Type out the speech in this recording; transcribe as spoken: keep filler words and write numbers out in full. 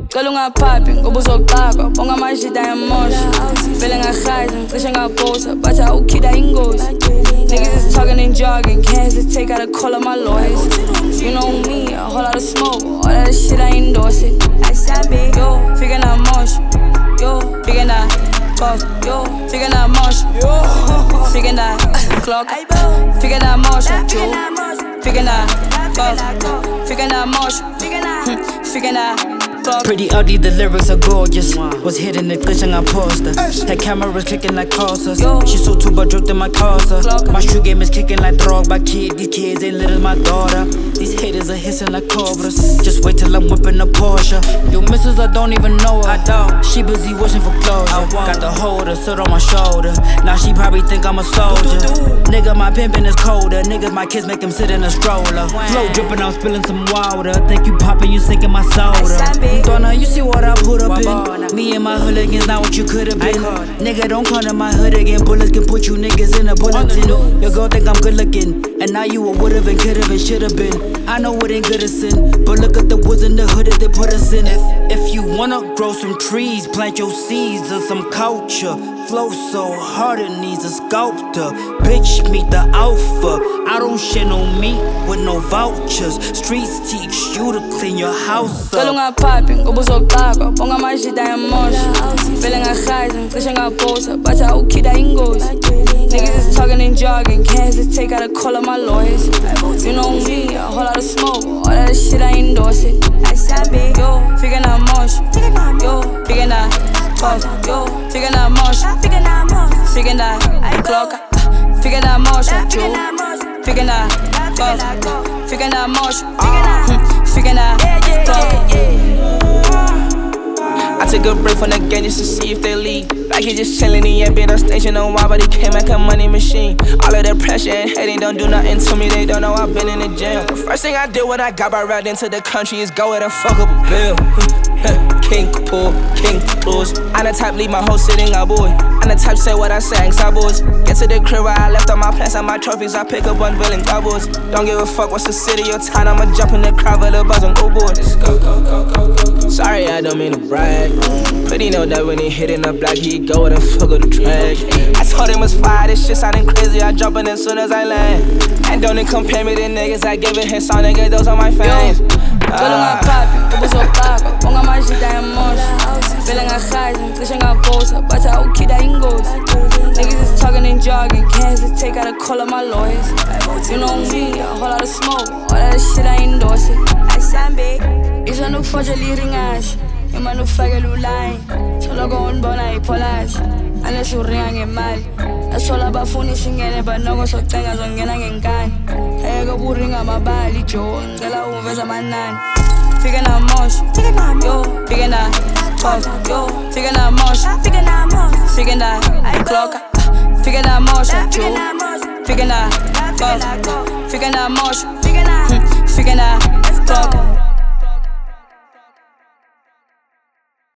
Cela ungaphapi ngoba uzoxakwa bonga amajita yamosha vele ngahaza ngicishe ngaphosa bathi awukhida ingozi. Niggas is talking and jogging, can't hesitate, gotta call up my lawyers. You know me, a whole lot of smoke, all that shit I endorse it. I said big, yo, figure out motion, yo, figure out fuck, yo, figure out motion, yo, figure out clock, figure out motion, yo, figure out fuck, figure out motion, figure out. Pretty ugly, the lyrics are gorgeous. Was hitting the glitch and I paused her. Her cameras clicking like casters. She so too but dropped in my casa. My shoe game is kicking like drug by kid. These kids ain't little my daughter. These haters are hissing like cobras. Just wait till I'm whipping a Porsche. Yo, missus, I don't even know her. I don't. She busy wishing for closure. Got the holder, sit on my shoulder. Now she probably think I'm a soldier. Nigga, my pimpin' is colder. Niggas, my kids make them sit in a stroller. Flow dripping, I'm spilling some water. Think you poppin', you sinking my soda. Donna, you see what I put up in. Me and my hooligans, not what you could've been. Nigga, don't come to my hood again. Bullets can put you niggas in a bulletin. Your girl think I'm good looking, and now you a would've and could've and should've been. I know it ain't good as sin, but look at the woods in the hood that they put us in. If, if you wanna grow some trees, plant your seeds of some culture. Flow so hard it needs a sculptor. Bitch, meet the alpha. I don't share no meat with no vouchers. Streets teach you to clean your house Cela up. ungaphapi ngoba uzoxakwa bonga amajita yamosha vele ngahaza ngicishe ngaphosa bathi awukhida ingozi. Niggas is talking and jogging, can't hesitate, gotta call up my lawyers. You know me, a whole lot of smoke, all that shit I endorse it. I said big, yo, figure out motion, yo, figure out fuck, yo, figure out motion, figure out clock, figure out motion, yo, figure out fuck, figure out motion, figure out clock. I took a break from the game just to see if they leave. Like he just chillin', he ain't been on stage in a while, but he came like a money machine. All of that pressure and hating don't do nothing to me, they don't know I've been in the jail. The first thing I did when I got back right into the country is go ahead and fuck up a bill. King pool, king clothes. I'm the type leave my whole sitting out, boy. I'm the type say what I say, ain't boys. Get to the crib where I left all my plants and my trophies, I pick up unveiling cowboys. Don't give a fuck what's the city or town, I'ma jump in the crowd with a buzz and go boy. Just go, go, go, go, go, go. Sorry, I don't mean to brag. But he know that when he hitting the block, he go and fuck up the track. I told him it's fire, this shit sounding crazy, I jump in as soon as I land. And don't compare me to niggas, I give it his song, nigga, those are my fans. Cela ungaphapi ngoba uzoxakwa bonga amajita yamosha vele ngahaza ngicishe ngaphosa bathi awukhida ingozi. Niggas is talking and jogging, can't hesitate, gotta call up my lawyers. You know me, a whole lot of smoke, all that shit I endorse it. I said big, isha nukufojela iringashi ima nukufakela uline soloko unibona ipholashi unless uringa ngemali. Asola abafuna isingene banoko socenga zongena ngenkani. Ayeke uburinga amabali jo ngicela uveza amanani. Figure out motion, yo, figure out fuck, yo, figure out motion, figure out clock, figure out motion, yo, figure out fuck, figure out motion, figure out clock.